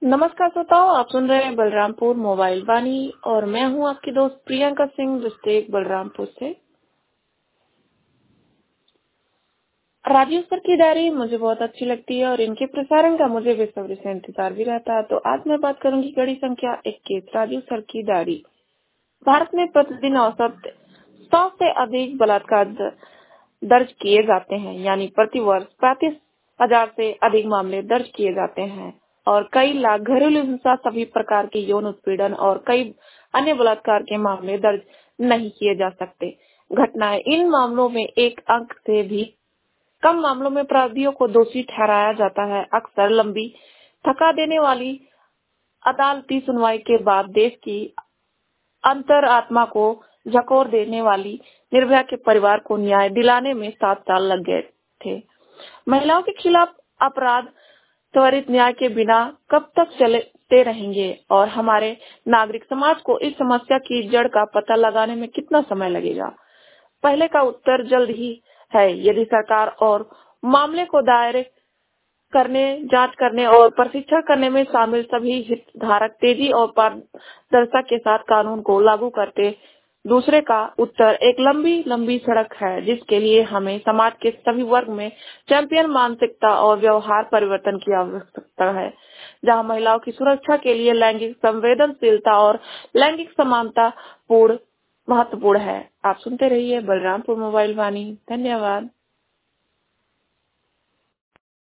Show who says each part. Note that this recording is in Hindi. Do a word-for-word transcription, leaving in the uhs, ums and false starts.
Speaker 1: नमस्कार श्रोताओ, आप सुन रहे हैं बलरामपुर मोबाइल वाणी और मैं हूं आपकी दोस्त प्रियंका सिंह डिस्ट्रिक्ट बलरामपुर से। राज्य स्तर की डायरी मुझे बहुत अच्छी लगती है और इनके प्रसारण का मुझे बेसब्री से इंतजार भी रहता है। तो आज मैं बात करूंगी कड़ी संख्या इक्कीस, राज्य स्तर की डायरी। भारत में प्रतिदिन औसत सौ से अधिक बलात्कार दर्ज किए जाते हैं, यानी प्रति वर्ष पैंतीस हजार से अधिक मामले दर्ज किए जाते हैं और कई लाख घरेलू हिंसा, सभी प्रकार के यौन उत्पीड़न और कई अन्य बलात्कार के मामले दर्ज नहीं किए जा सकते। घटनाएं इन मामलों में एक अंक से भी कम मामलों में अपराधियों को दोषी ठहराया जाता है। अक्सर लंबी, थका देने वाली अदालती सुनवाई के बाद देश की अंतरात्मा को झकोर देने वाली निर्भया के परिवार को न्याय दिलाने में सात साल लग गए थे। महिलाओं के खिलाफ अपराध त्वरित न्याय के बिना कब तक चलते रहेंगे और हमारे नागरिक समाज को इस समस्या की जड़ का पता लगाने में कितना समय लगेगा? पहले का उत्तर जल्द ही है। यदि सरकार और मामले को दायर करने, जांच करने और प्रशिक्षण करने में शामिल सभी हितधारक तेजी और पारदर्शिता के साथ कानून को लागू करते। दूसरे का उत्तर एक लंबी लंबी सड़क है, जिसके लिए हमें समाज के सभी वर्ग में चैंपियन मानसिकता और व्यवहार परिवर्तन की आवश्यकता है, जहां महिलाओं की सुरक्षा के लिए लैंगिक संवेदनशीलता और लैंगिक समानता पूर्ण महत्वपूर्ण है। आप सुनते रहिए बलरामपुर मोबाइल वाणी। धन्यवाद।